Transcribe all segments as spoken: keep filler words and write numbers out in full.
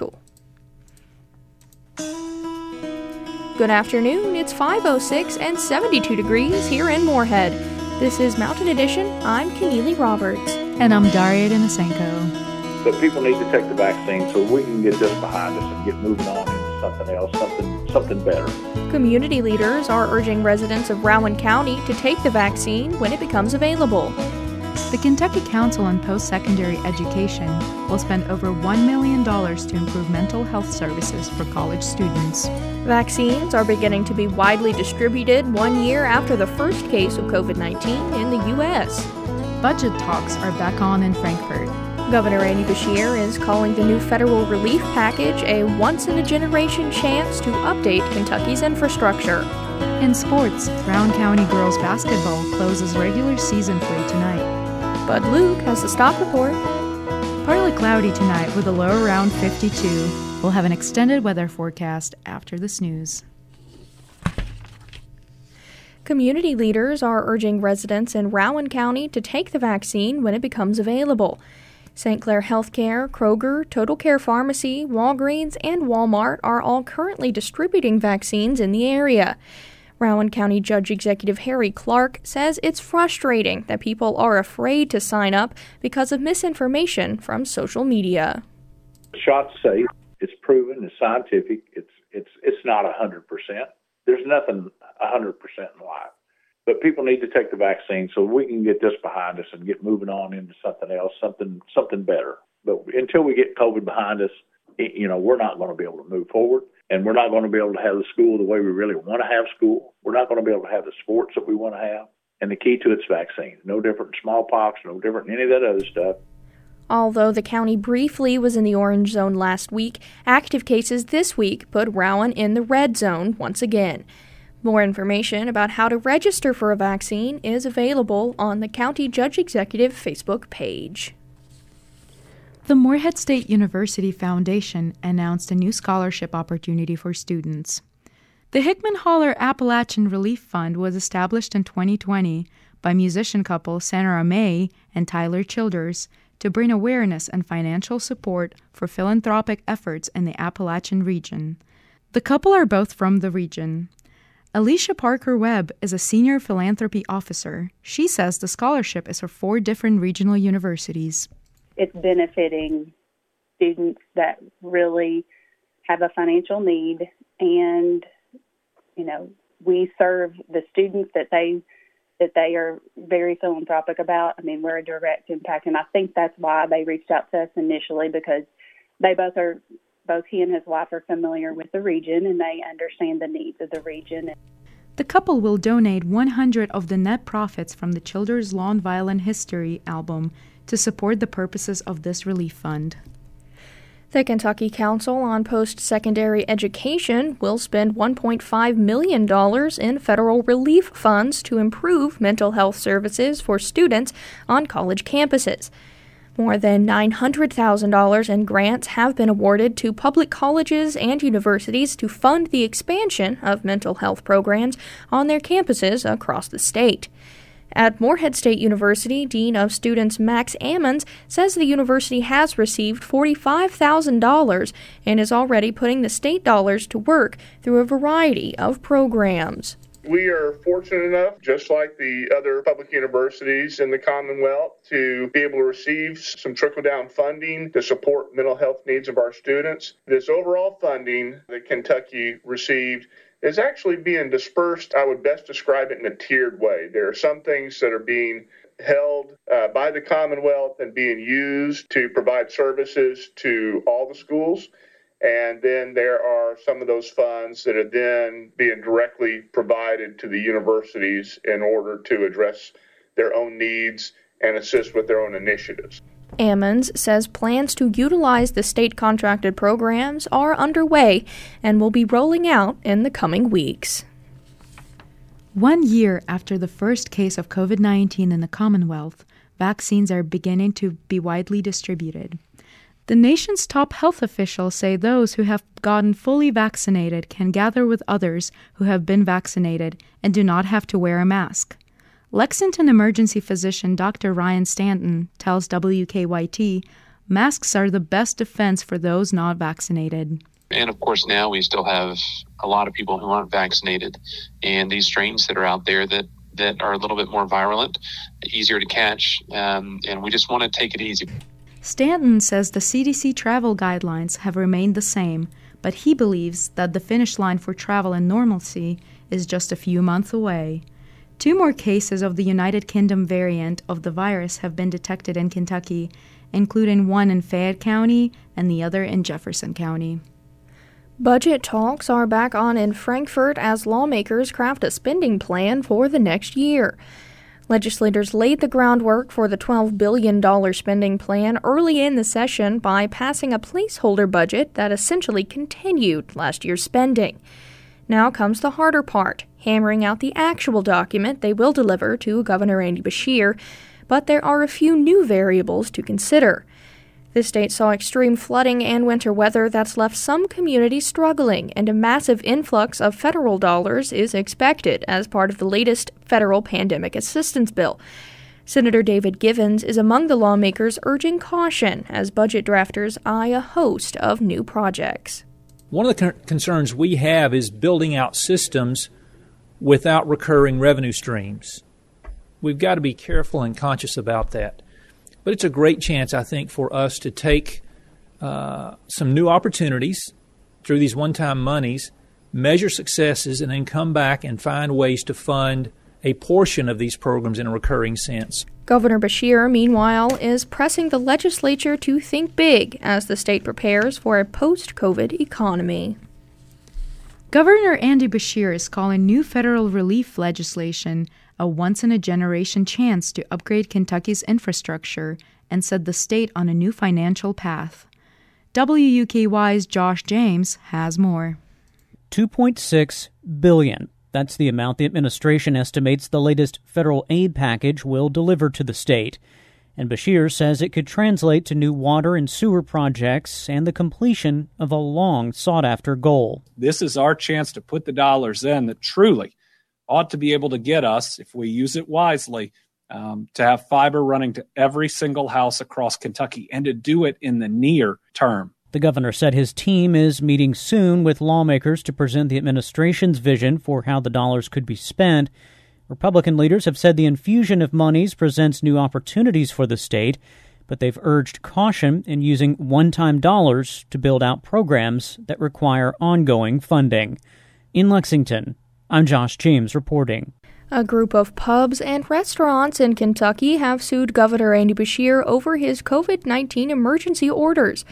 cool. Good afternoon, it's five oh six and seventy-two degrees here in Moorhead. This is Mountain Edition. I'm Keneally Roberts. And I'm Daria Denisenko. But people need to take the vaccine so we can get this behind us and get moving on into something else, something something better. Community leaders are urging residents of Rowan County to take the vaccine when it becomes available. The Kentucky Council on Post-Secondary Education will spend over one million dollars to improve mental health services for college students. Vaccines are beginning to be widely distributed one year after the first case of covid nineteen in the U S. Budget talks are back on in Frankfort. Governor Andy Beshear is calling the new federal relief package a once-in-a-generation chance to update Kentucky's infrastructure. In sports, Rowan County girls basketball closes regular season play tonight. Bud Luke has the stock report. Partly cloudy tonight with a low around fifty-two. We'll have an extended weather forecast after the snooze. Community leaders are urging residents in Rowan County to take the vaccine when it becomes available. Saint Clair Healthcare, Kroger, Total Care Pharmacy, Walgreens, and Walmart are all currently distributing vaccines in the area. Rowan County Judge Executive Harry Clark says it's frustrating that people are afraid to sign up because of misinformation from social media. The shot's safe. It's proven. It's scientific. It's it's it's not a hundred percent. There's nothing a hundred percent in life. But people need to take the vaccine so we can get this behind us and get moving on into something else, something something better. But until we get COVID behind us, you know, we're not going to be able to move forward, and we're not going to be able to have the school the way we really want to have school. We're not going to be able to have the sports that we want to have. And the key to it's vaccine. No different than smallpox, no different than any of that other stuff. Although the county briefly was in the orange zone last week, active cases this week put Rowan in the red zone once again. More information about how to register for a vaccine is available on the County Judge Executive Facebook page. The Moorhead State University Foundation announced a new scholarship opportunity for students. The Hickman Holler Appalachian Relief Fund was established in twenty twenty by musician couple Sandra May and Tyler Childers to bring awareness and financial support for philanthropic efforts in the Appalachian region. The couple are both from the region. Alicia Parker Webb is a senior philanthropy officer. She says the scholarship is for four different regional universities. It's benefiting students that really have a financial need, and, you know, we serve the students that they that they are very philanthropic about. I mean, we're a direct impact, and I think that's why they reached out to us initially, because they both are, both he and his wife are familiar with the region, and they understand the needs of the region. The couple will donate one hundred of the net profits from the Childers Lawn Violin History album to support the purposes of this relief fund. The Kentucky Council on Post-Secondary Education will spend one point five million dollars in federal relief funds to improve mental health services for students on college campuses. More than nine hundred thousand dollars in grants have been awarded to public colleges and universities to fund the expansion of mental health programs on their campuses across the state. At Moorhead State University, Dean of Students Max Ammons says the university has received forty-five thousand dollars and is already putting the state dollars to work through a variety of programs. We are fortunate enough, just like the other public universities in the Commonwealth, to be able to receive some trickle-down funding to support mental health needs of our students. This overall funding that Kentucky received is actually being dispersed. I would best describe it in a tiered way. There are some things that are being held uh, by the Commonwealth and being used to provide services to all the schools. And then there are some of those funds that are then being directly provided to the universities in order to address their own needs and assist with their own initiatives. Ammons says plans to utilize the state-contracted programs are underway and will be rolling out in the coming weeks. One year after the first case of covid nineteen in the Commonwealth, vaccines are beginning to be widely distributed. The nation's top health officials say those who have gotten fully vaccinated can gather with others who have been vaccinated and do not have to wear a mask. Lexington emergency physician Doctor Ryan Stanton tells W K Y T masks are the best defense for those not vaccinated. And of course, now we still have a lot of people who aren't vaccinated, and these strains that are out there that, that are a little bit more virulent, easier to catch, um, and we just want to take it easy. Stanton says the C D C travel guidelines have remained the same, but he believes that the finish line for travel and normalcy is just a few months away. Two more cases of the United Kingdom variant of the virus have been detected in Kentucky, including one in Fayette County and the other in Jefferson County. Budget talks are back on in Frankfort as lawmakers craft a spending plan for the next year. Legislators laid the groundwork for the twelve billion dollars spending plan early in the session by passing a placeholder budget that essentially continued last year's spending. Now comes the harder part, hammering out the actual document they will deliver to Governor Andy Beshear, but there are a few new variables to consider. The state saw extreme flooding and winter weather that's left some communities struggling, and a massive influx of federal dollars is expected as part of the latest federal pandemic assistance bill. Senator David Givens is among the lawmakers urging caution as budget drafters eye a host of new projects. One of the concerns we have is building out systems without recurring revenue streams. We've got to be careful and conscious about that. But it's a great chance, I think, for us to take uh, some new opportunities through these one-time monies, measure successes, and then come back and find ways to fund a portion of these programs in a recurring sense. Governor Beshear, meanwhile, is pressing the legislature to think big as the state prepares for a post-COVID economy. Governor Andy Beshear is calling new federal relief legislation a once-in-a-generation chance to upgrade Kentucky's infrastructure and set the state on a new financial path. W U K Y's Josh James has more. two point six billion dollars. That's the amount the administration estimates the latest federal aid package will deliver to the state. And Beshear says it could translate to new water and sewer projects and the completion of a long sought-after goal. This is our chance to put the dollars in that truly ought to be able to get us, if we use it wisely, um, to have fiber running to every single house across Kentucky and to do it in the near term. The governor said his team is meeting soon with lawmakers to present the administration's vision for how the dollars could be spent. Republican leaders have said the infusion of monies presents new opportunities for the state, but they've urged caution in using one-time dollars to build out programs that require ongoing funding. In Lexington, I'm Josh James reporting. A group of pubs and restaurants in Kentucky have sued Governor Andy Beshear over his COVID nineteen emergency orders.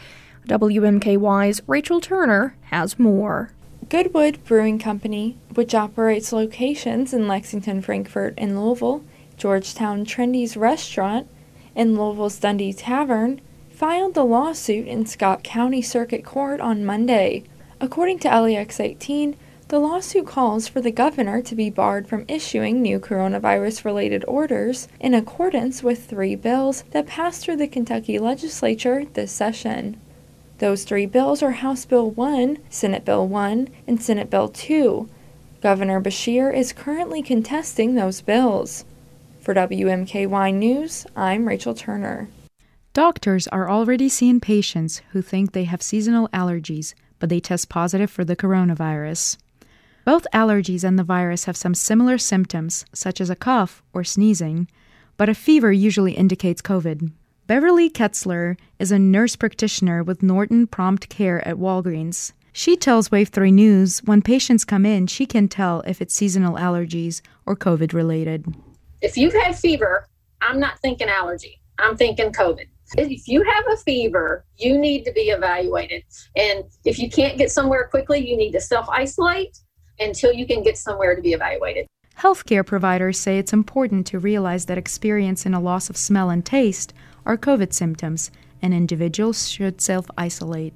W M K Y's Rachel Turner has more. Goodwood Brewing Company, which operates locations in Lexington, Frankfort, and Louisville, Georgetown Trendy's Restaurant, and Louisville's Dundee Tavern, filed the lawsuit in Scott County Circuit Court on Monday. According to L E X eighteen, the lawsuit calls for the governor to be barred from issuing new coronavirus-related orders in accordance with three bills that passed through the Kentucky legislature this session. Those three bills are House Bill one, Senate Bill one, and Senate Bill two. Governor Beshear is currently contesting those bills. For W M K Y News, I'm Rachel Turner. Doctors are already seeing patients who think they have seasonal allergies, but they test positive for the coronavirus. Both allergies and the virus have some similar symptoms, such as a cough or sneezing, but a fever usually indicates COVID. Beverly Ketzler is a nurse practitioner with Norton Prompt Care at Walgreens. She tells Wave three News when patients come in, she can tell if it's seasonal allergies or COVID-related. If you've had fever, I'm not thinking allergy. I'm thinking COVID. If you have a fever, you need to be evaluated. And if you can't get somewhere quickly, you need to self-isolate until you can get somewhere to be evaluated. Healthcare providers say it's important to realize that experiencing a loss of smell and taste are COVID symptoms, and individuals should self-isolate.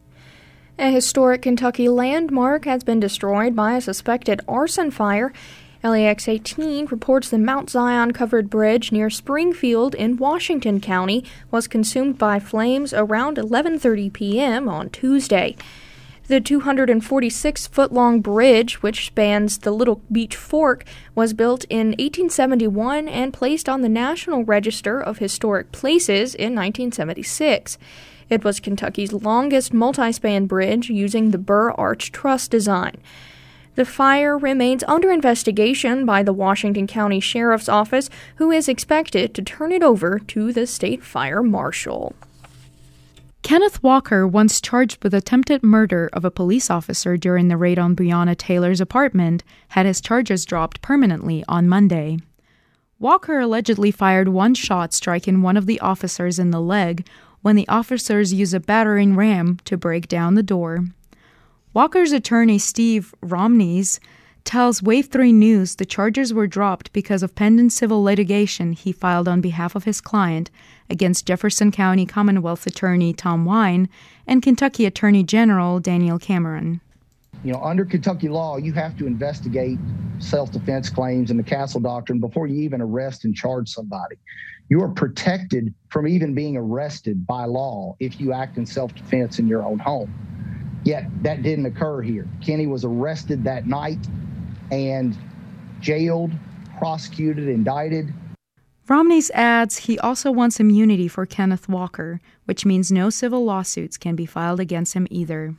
A historic Kentucky landmark has been destroyed by a suspected arson fire. L A X eighteen reports the Mount Zion-covered bridge near Springfield in Washington County was consumed by flames around eleven thirty p.m. on Tuesday. The two hundred forty-six foot long bridge, which spans the Little Beach Fork, was built in eighteen seventy-one and placed on the National Register of Historic Places in nineteen seventy-six. It was Kentucky's longest multi-span bridge using the Burr Arch Truss design. The fire remains under investigation by the Washington County Sheriff's Office, who is expected to turn it over to the state fire marshal. Kenneth Walker, once charged with attempted murder of a police officer during the raid on Breonna Taylor's apartment, had his charges dropped permanently on Monday. Walker allegedly fired one shot, striking one of the officers in the leg, when the officers used a battering ram to break down the door. Walker's attorney, Steve Romneys, tells Wave three News the charges were dropped because of pending civil litigation he filed on behalf of his client against Jefferson County Commonwealth Attorney Tom Wine and Kentucky Attorney General Daniel Cameron. You know, under Kentucky law, you have to investigate self-defense claims and the Castle Doctrine before you even arrest and charge somebody. You are protected from even being arrested by law if you act in self-defense in your own home. Yet that didn't occur here. Kenny was arrested that night and jailed, prosecuted, indicted. Romneys adds he also wants immunity for Kenneth Walker, which means no civil lawsuits can be filed against him either.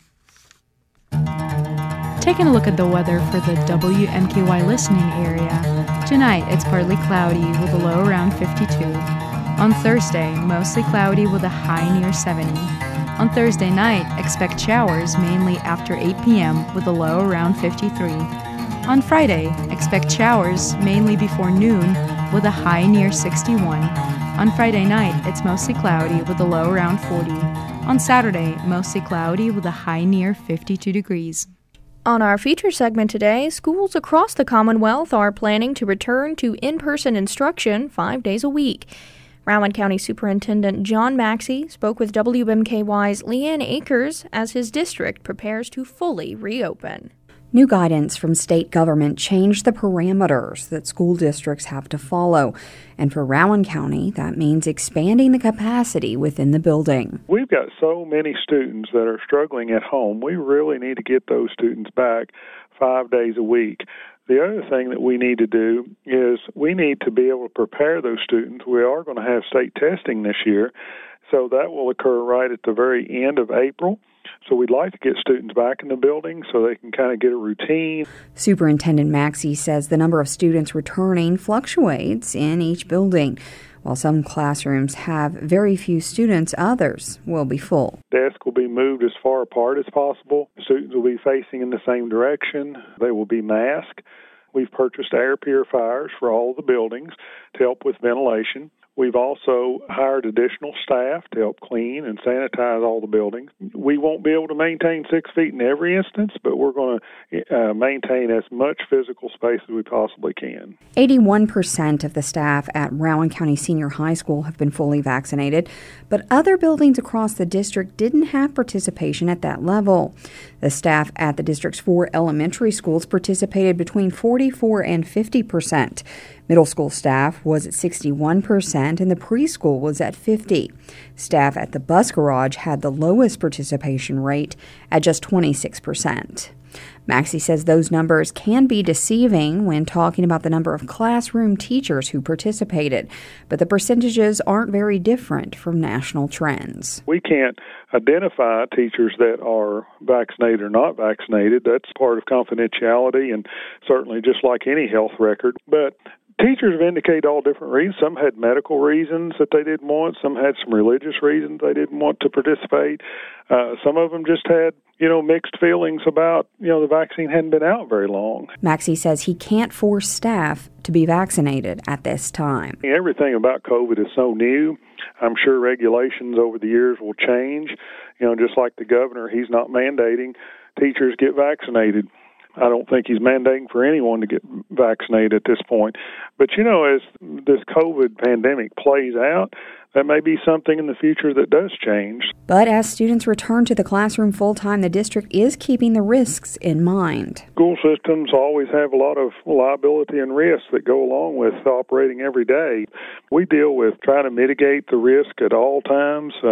Taking a look at the weather for the W M K Y listening area. Tonight, it's partly cloudy with a low around fifty-two. On Thursday, mostly cloudy with a high near seventy. On Thursday night, expect showers mainly after eight p.m. with a low around fifty-three. On Friday, expect showers mainly before noon with a high near sixty-one. On Friday night, it's mostly cloudy with a low around forty. On Saturday, mostly cloudy with a high near fifty-two degrees. On our feature segment today, schools across the Commonwealth are planning to return to in-person instruction five days a week. Rowan County Superintendent John Maxey spoke with W M K Y's Leanne Akers as his district prepares to fully reopen. New guidance from state government changed the parameters that school districts have to follow. And for Rowan County, that means expanding the capacity within the building. We've got so many students that are struggling at home. We really need to get those students back five days a week. The other thing that we need to do is we need to be able to prepare those students. We are going to have state testing this year, so that will occur right at the very end of April. So we'd like to get students back in the building so they can kind of get a routine. Superintendent Maxey says the number of students returning fluctuates in each building. While some classrooms have very few students, others will be full. Desks will be moved as far apart as possible. Students will be facing in the same direction. They will be masked. We've purchased air purifiers for all the buildings to help with ventilation. We've also hired additional staff to help clean and sanitize all the buildings. We won't be able to maintain six feet in every instance, but we're going to uh, maintain as much physical space as we possibly can. eighty-one percent of the staff at Rowan County Senior High School have been fully vaccinated, but other buildings across the district didn't have participation at that level. The staff at the district's four elementary schools participated between forty-four and fifty percent. Middle school staff was at sixty-one percent and the preschool was at fifty. Staff at the bus garage had the lowest participation rate at just twenty-six percent. Maxey says those numbers can be deceiving when talking about the number of classroom teachers who participated, but the percentages aren't very different from national trends. We can't identify teachers that are vaccinated or not vaccinated. That's part of confidentiality and certainly just like any health record. But teachers have indicated all different reasons. Some had medical reasons that they didn't want. Some had some religious reasons they didn't want to participate. Uh, some of them just had, you know, mixed feelings about, you know, the vaccine hadn't been out very long. Maxey says he can't force staff to be vaccinated at this time. Everything about COVID is so new. I'm sure regulations over the years will change. You know, just like the governor, he's not mandating teachers get vaccinated. I don't think he's mandating for anyone to get vaccinated at this point. But, you know, as this COVID pandemic plays out, that may be something in the future that does change. But as students return to the classroom full-time, the district is keeping the risks in mind. School systems always have a lot of liability and risks that go along with operating every day. We deal with trying to mitigate the risk at all times. Um,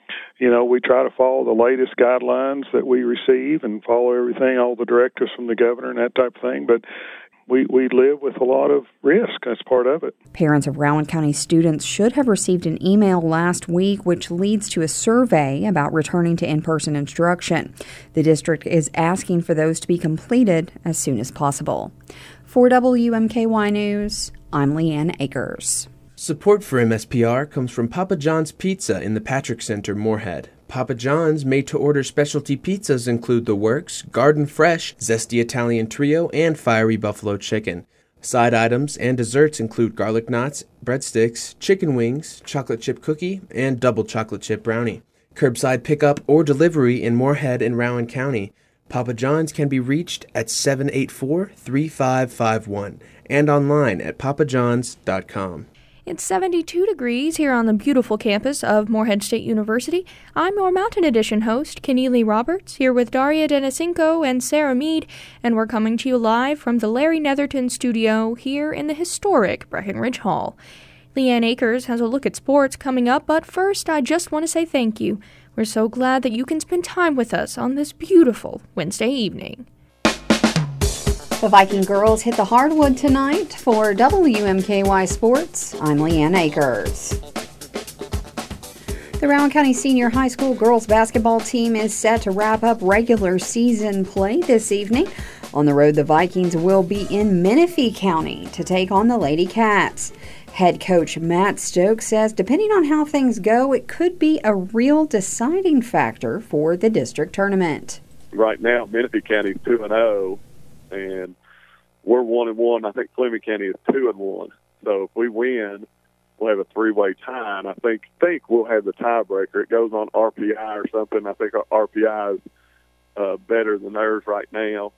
You know, we try to follow the latest guidelines that we receive and follow everything, all the directives from the governor and that type of thing. But we, we live with a lot of risk. That's part of it. Parents of Rowan County students should have received an email last week, which leads to a survey about returning to in-person instruction. The district is asking for those to be completed as soon as possible. For W M K Y News, I'm Leanne Akers. Support for M S P R comes from Papa John's Pizza in the Patrick Center, Moorhead. Papa John's made-to-order specialty pizzas include The Works, Garden Fresh, Zesty Italian Trio, and Fiery Buffalo Chicken. Side items and desserts include garlic knots, breadsticks, chicken wings, chocolate chip cookie, and double chocolate chip brownie. Curbside pickup or delivery in Moorhead and Rowan County. Papa John's can be reached at seven eight four, three five five one and online at papa johns dot com. It's seventy-two degrees here on the beautiful campus of Moorhead State University. I'm your Mountain Edition host, Keneally Roberts, here with Daria Denisenko and Sarah Mead, and we're coming to you live from the Larry Netherton studio here in the historic Breckenridge Hall. Leanne Akers has a look at sports coming up, but first I just want to say thank you. We're so glad that you can spend time with us on this beautiful Wednesday evening. The Viking girls hit the hardwood tonight. For W M K Y Sports, I'm Leanne Akers. The Rowan County Senior High School girls basketball team is set to wrap up regular season play this evening. On the road, the Vikings will be in Menifee County to take on the Lady Cats. Head coach Matt Stokes says depending on how things go, it could be a real deciding factor for the district tournament. Right now, Menifee County is two and oh. And we're one and one. I think Fleming County is two and one. So if we win, we'll have a three-way tie. And I think think we'll have the tiebreaker. It goes on R P I or something. I think our R P I is uh, better than theirs right now.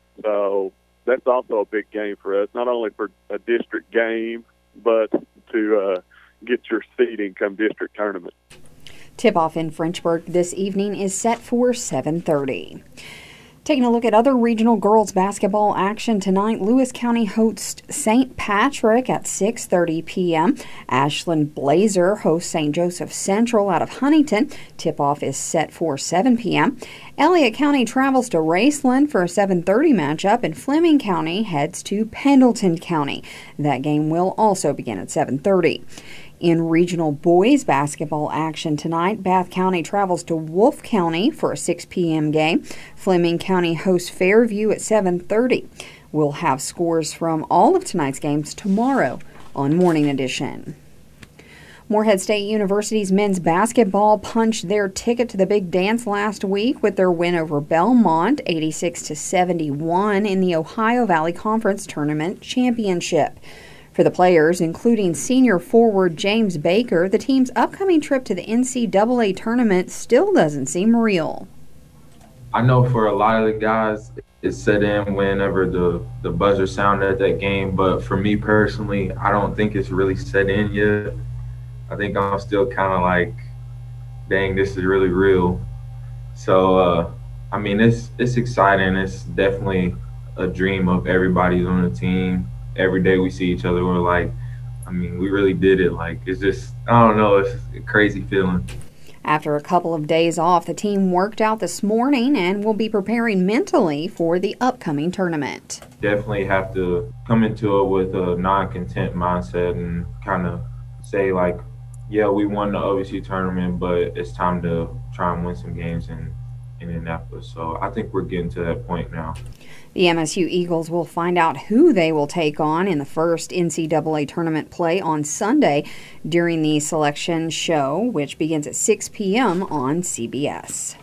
So that's also a big game for us, not only for a district game, but to uh, get your seeding come district tournament. Tip-off in Frenchburg this evening is set for seven thirty. Taking a look at other regional girls basketball action tonight, Lewis County hosts Saint Patrick at six thirty p.m. Ashland Blazer hosts Saint Joseph Central out of Huntington. Tip-off is set for seven p.m. Elliott County travels to Raceland for a seven thirty matchup, and Fleming County heads to Pendleton County. That game will also begin at seven thirty. In regional boys basketball action tonight, Bath County travels to Wolfe County for a six p.m. game. Fleming County hosts Fairview at seven thirty. We'll have scores from all of tonight's games tomorrow on Morning Edition. Moorhead State University's men's basketball punched their ticket to the big dance last week with their win over Belmont, eighty-six to seventy-one, in the Ohio Valley Conference Tournament Championship. For the players, including senior forward James Baker, the team's upcoming trip to the N C double A tournament still doesn't seem real. I know for a lot of the guys, it set in whenever the, the buzzer sounded at that game, but for me personally, I don't think it's really set in yet. I think I'm still kind of like, dang, this is really real. So, uh, I mean, it's it's exciting. It's definitely a dream of everybody's on the team. Every day we see each other, we're like, I mean, we really did it. Like, it's just, I don't know, it's a crazy feeling. After a couple of days off, the team worked out this morning and will be preparing mentally for the upcoming tournament. Definitely have to come into it with a non-content mindset and kind of say, like, yeah, we won the O V C tournament, but it's time to try and win some games in Indianapolis. So I think we're getting to that point now. The M S U Eagles will find out who they will take on in the first N C double A tournament play on Sunday during the selection show, which begins at six p.m. on C B S.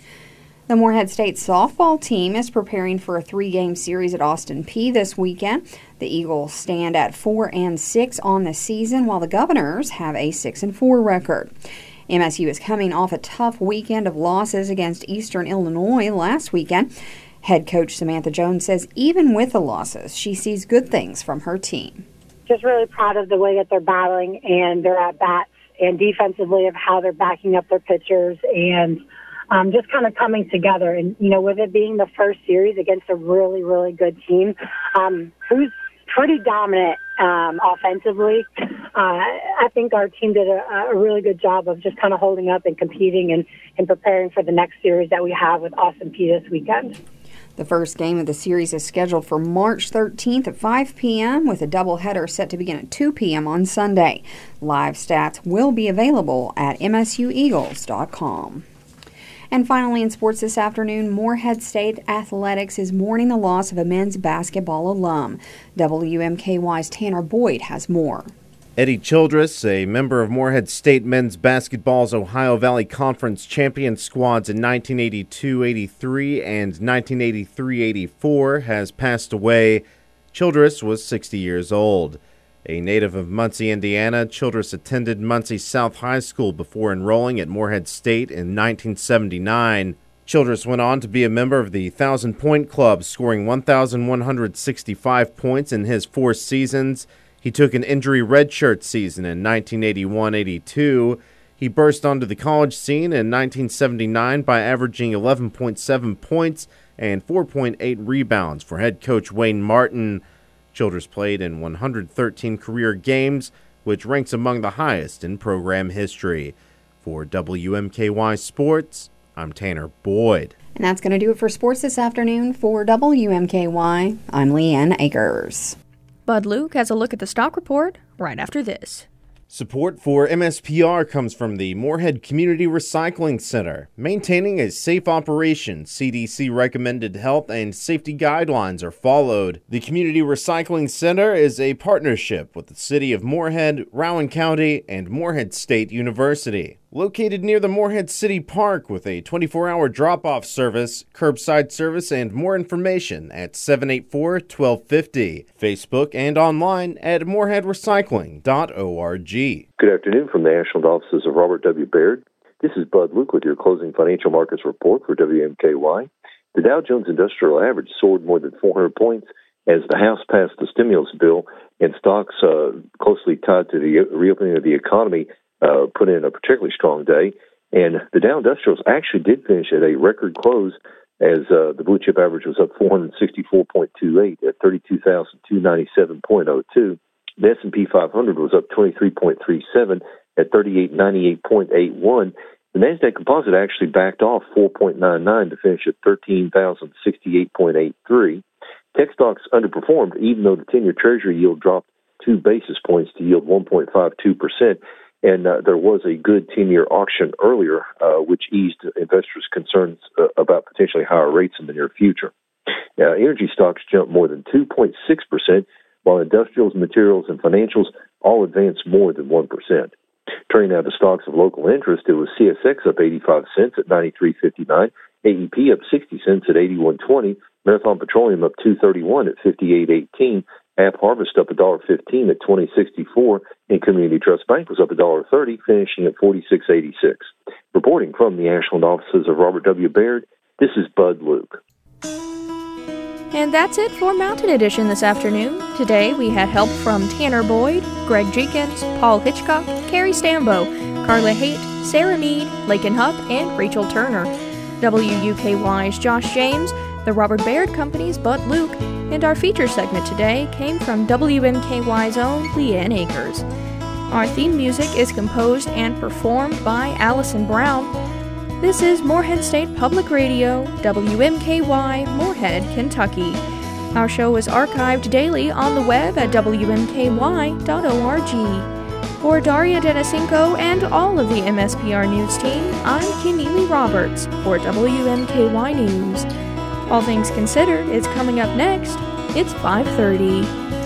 The Moorhead State softball team is preparing for a three-game series at Austin Peay this weekend. The Eagles stand at four and six on the season, while the Governors have a six and four record. M S U is coming off a tough weekend of losses against Eastern Illinois last weekend. Head coach Samantha Jones says even with the losses, she sees good things from her team. Just really proud of the way that they're battling and their at-bats and defensively of how they're backing up their pitchers and um, just kind of coming together. And, you know, with it being the first series against a really, really good team, um, who's pretty dominant um, offensively. Uh, I think our team did a, a really good job of just kind of holding up and competing and, and preparing for the next series that we have with Austin Peay this weekend. The first game of the series is scheduled for March thirteenth at five p.m. with a doubleheader set to begin at two p.m. on Sunday. Live stats will be available at m s u eagles dot com. And finally, in sports this afternoon, Morehead State Athletics is mourning the loss of a men's basketball alum. W M K Y's Tanner Boyd has more. Eddie Childress, a member of Morehead State men's basketball's Ohio Valley Conference champion squads in nineteen eighty-two eighty-three and nineteen eighty-three eighty-four, has passed away. Childress was sixty years old. A native of Muncie, Indiana, Childress attended Muncie South High School before enrolling at Morehead State in nineteen seventy-nine. Childress went on to be a member of the Thousand Point Club, scoring one thousand one hundred sixty-five points in his four seasons. He took an injury redshirt season in nineteen eighty-one eighty-two. He burst onto the college scene in nineteen seventy-nine by averaging eleven point seven points and four point eight rebounds for head coach Wayne Martin. Childress played in one hundred thirteen career games, which ranks among the highest in program history. For W M K Y Sports, I'm Tanner Boyd. And that's going to do it for sports this afternoon. For W M K Y, I'm Leanne Akers. Bud Luke has a look at the stock report right after this. Support for M S P R comes from the Morehead Community Recycling Center. Maintaining a safe operation, C D C-recommended health and safety guidelines are followed. The Community Recycling Center is a partnership with the City of Morehead, Rowan County, and Morehead State University. Located near the Morehead City Park with a twenty-four hour drop-off service, curbside service, and more information at seven eight four, one two five zero. Facebook and online at morehead recycling dot org. Good afternoon from the national offices of Robert W. Baird. This is Bud Luke with your closing financial markets report for W M K Y. The Dow Jones Industrial Average soared more than four hundred points as the House passed the stimulus bill, and stocks uh, closely tied to the reopening of the economy Uh, put in a particularly strong day, and the Dow Industrials actually did finish at a record close as uh, the blue chip average was up four hundred sixty-four point two eight at thirty-two thousand two hundred ninety-seven point oh two. The S and P five hundred was up twenty-three point three seven at thirty-eight ninety-eight point eight one. The Nasdaq Composite actually backed off four point nine nine to finish at thirteen thousand sixty-eight point eight three. Tech stocks underperformed even though the ten-year Treasury yield dropped two basis points to yield one point five two percent. And uh, there was a good ten-year auction earlier, uh, which eased investors' concerns uh, about potentially higher rates in the near future. Uh, energy stocks jumped more than two point six percent, while industrials, materials, and financials all advanced more than one percent. Turning now to stocks of local interest, it was C S X up eighty-five cents at ninety-three fifty-nine, A E P up sixty cents at eighty-one twenty, Marathon Petroleum up two thirty-one at fifty-eight eighteen, App Harvest up one dollar fifteen at twenty sixty-four, and Community Trust Bank was up one dollar thirty, finishing at forty-six eighty-six. Reporting from the Ashland offices of Robert W. Baird, this is Bud Luke. And that's it for Mountain Edition this afternoon. Today we had help from Tanner Boyd, Greg Jenkins, Paul Hitchcock, Carrie Stambo, Carla Haight, Sarah Mead, Lakin Hupp, and Rachel Turner. W U K Y's Josh James, the Robert Baird Company's Bud Luke, and our feature segment today came from W M K Y's own Leanne Akers. Our theme music is composed and performed by Allison Brown. This is Morehead State Public Radio, W M K Y, Morehead, Kentucky. Our show is archived daily on the web at w m k y dot org. For Daria Denisenko and all of the M S P R News team, I'm Keneally Roberts for W M K Y News. All things considered is coming up next. It's five thirty.